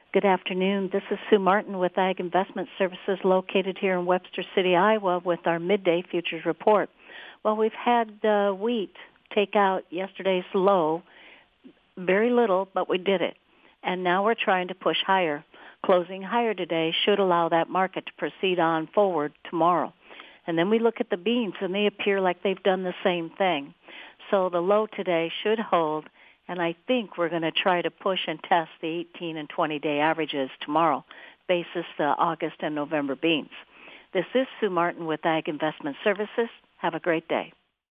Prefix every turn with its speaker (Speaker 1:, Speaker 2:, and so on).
Speaker 1: Good afternoon. This is Sue Martin with Ag Investment Services located here in Webster City, Iowa with our midday futures report. Well, we've had wheat take out yesterday's low, very little, but we did it. And now we're trying to push higher. Closing higher today should allow that market to proceed on forward tomorrow. And then we look at the beans, and they appear like they've done the same thing. So the low today should hold, and I think we're going to try to push and test the 18 and 20-day averages tomorrow, basis the August and November beans. This is Sue Martin with Ag Investment Services. Have a great day.